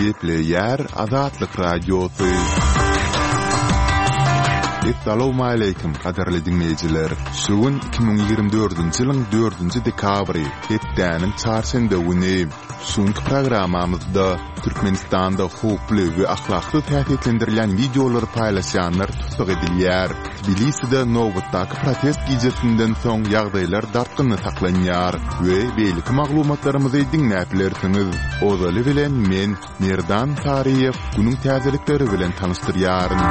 Geple yer Azatlyk radiosu. Assalamu alaykum qadarly dinleyijiler. Şuun 2024-nji ýylyň 4-nji dekabry, hepdäniň çarşamba güni. Şuňky programamyzda Türkmenistanda hukukly we ahlakly tähdidlendirilen videolar paýlaşanlar tutsak edilýär. Tbiliside nowbatdaky protest gijesinden soň ýagdaýlar dartgyny saklanýar we beýleki maglumatlarymyzy dinläplersiňiz. Ozaly bilen men Merdan Tariýew günüň täzelikleri bilen tanystyryaryn.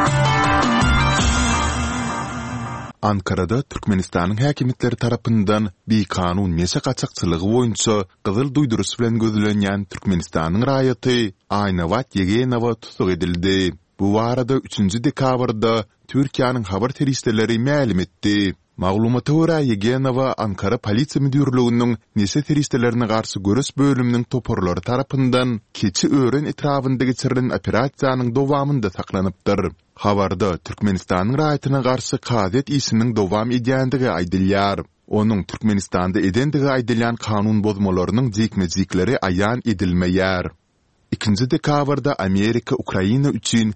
Ankara'da Türkmenistanyň häkimetleri tarapyndan bir kanun meşe kaçakçylygy boýunça gyzyl duýdurus bilen gözlenýän Türkmenistanyň raýaty Ayna Wat Yegenowa tutsak edildi. Bu arada 3-nji dekabrda Türkiýanyň habar teristleri ma'lum etdi. Maglumata görä Yegenowa Ankara polisiýa müdürliginiň nese teristlerine garşy görüş bölüminiň toporlary tarapyndan keçi ören etrafynda geçirilen operasiýanyň dowamynda saklanypdyr. Habarda Türkmenistanyň raýatyna garşy Kazet isiniň dowam edýändigi aýdylýar. Onuň Türkmenistanda edendigi aýdylýan kanun bozmalarynyň jekmejikleri aýan edilmeýär. 2-nji dekabrda Amerika Ukraina üçin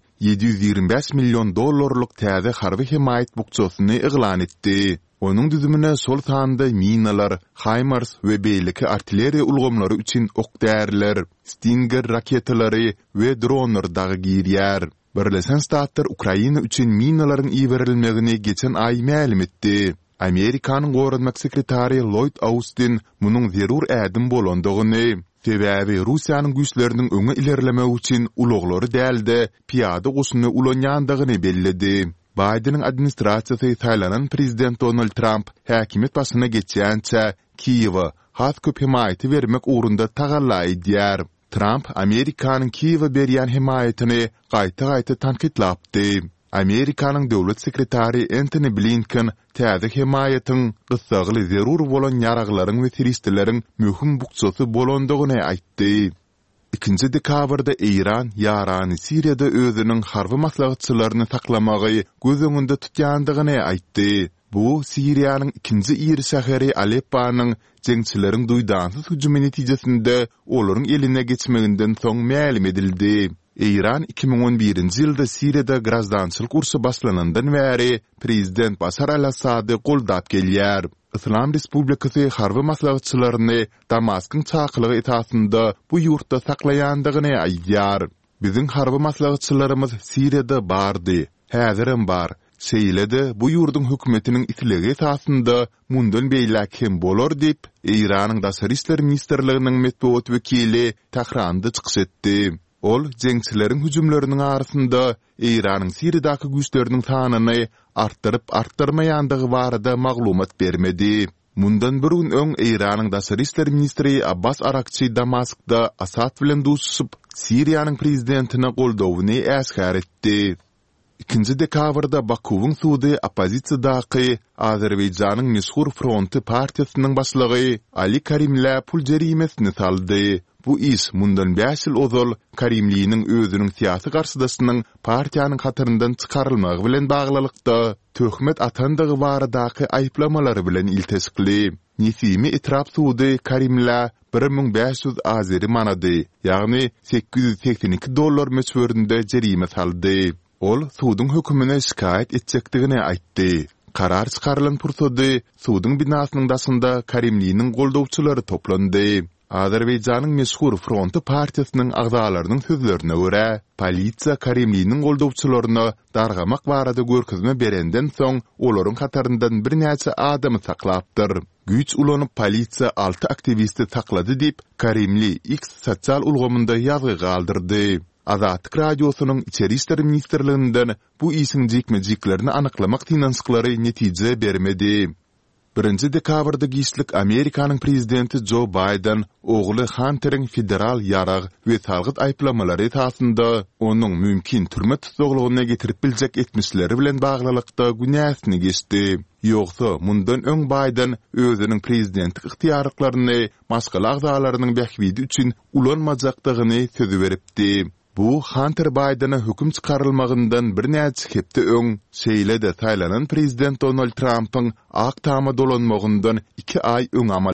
$725 milyon täze harby himayet bukçasyny eglan etdi. Onuň düzümine sol tanda minalar, HIMARS we beýleki artilleriýa ulgamlary üçin okdärler, Stinger raketalary we dronlar dagy girýär. Birleşen Ştatlar Ukraina üçin minalaryň iberilmegini geçen ay ma'lum etdi. Amerikanyň gorunmak sekretary Lloyd Austin munyň zerur ädim bolandygyny, sebäbi Russiýanyň güýçleriniň öňe ilerlemek üçin ulaglary dälde piýada goşuny ulanýandygyny bellidi. Bidenin administrasiýasy taýlanan prezident Donald Trump häkimet başyna geçýänçä Kiýewa has köp himaýety bermek ugrunda tagalla edýär. Trump Amerikanyň Kiýewa berýän himayetini gaýta tanqidlapdy. Amerikanyň döwlet sekretary Antony Blinken täze himayetin gysgaly zerur bolan ýaraglaryň we teristleriniň möhüm bukçasy bolandygyny aýtdy. 2-nji dekabrda Iran ýarany Siriýada özüniň harby maslahatçylaryny saklamagy göz öňünde tutýandygyny aýtdy. Bu Siriýanyň 2-nji ýeri şäheri Aleppanyň jeňçileriň duýdansyz hüjümi netijesinde olaryň eline geçmeginden soň ma'lum edildi. İran 2011-nji ýylda Siriýada grazdançylyk ursy başlanandan bäri prezident Bashar al-Assady goldap gelýär. İslam Respublikasy harby maslahatçylaryny Damaskyň çakylygy etasynda bu ýurtda saklaýandygyny aýdýar. Biziň harby maslahatçylarymyz Siriýada bardy, häzirim bar. Seýledi bu ýurdun hökümetiniň itligi esasynda mundan beýlek hem bolar diýip Iranyň Daşary işler ministrliginiň medeniýet wekili Tahranda çykyş etdi. Ol jeňçileriň hüjümleriniň arasynda Iranyň Siriýadaky güýçleriniň sanyny artdyrmaýandygy barada maglumat bermedi. Mundan bir gün öň Iranyň Daşary işler ministri Abbas Arakçy Damaskda Asad bilen duşup Siriýanyň prezidentine goldawyny äsgär etdi. 2-nji dekabrda Bakuwyň sudy opozisiýadaky Azerbaýjanyň Meşhur Fronty partiýasynyň başlygy Ali Karimlä pul jerimesini saldy. Bu iş mundan 5 ýyl ozal Karimliýiniň özüniň siýasy garşydaşynyň partiýanyň hataryndan çykarylmagy bilen baglylykda töhmet atandygy baradaky aýplamalary bilen iltesikli. Nisimi etrap sudy Karimlä 1500 azeri manady, ýagny $882 meçhöründe jerime saldy. Ol sudyň hökümine şikayet etjekdigini aýtdy. Karar çykarylan pursady sudyň binasynyň daşynda Karimliýiniň goldawçylary toplandy. Azerbaýjanyň Meşhur Fronty partiýasynyň agzalarynyň sözlerine görä, polisiýa Karimliýiniň goldawçylaryna dargamak barada görkezme berenden soň olaryň hataryndan bir näçe adamy saklapdyr. Güýç ulanyp polisiýa 6 aktivisti saklady diýip Karimli X sosial ulgamynda ýazgy galdyrdy. Azatlyk radiosynyň içeri işler ministrliginden bu işin jekmejiklerini anyklamak tinançyklary netije bermedi. 1-nji dekabrda giýişlik Amerikanyň prezidenti Joe Biden ogly Hunteriň federal ýarag we salgyt aýplamalary esasynda onuň mümkin türme tutuklugyna getirip biljek etmişleri bilen baglylykda günäsini geçdi. Ýogsa mundan öň Biden özüniň prezidentlik ihtiýarlyklaryny maskala agzalarynyň bähwidi üçin ulanmajakdygyny sözi beripdi. Bu Hunter Biden'a hüküm çıkarılmagyndan bir näçe hepde öň şeýle de taýlanan prezident Donald Trump'yň ak tama dolanmagyndan 2 ay öň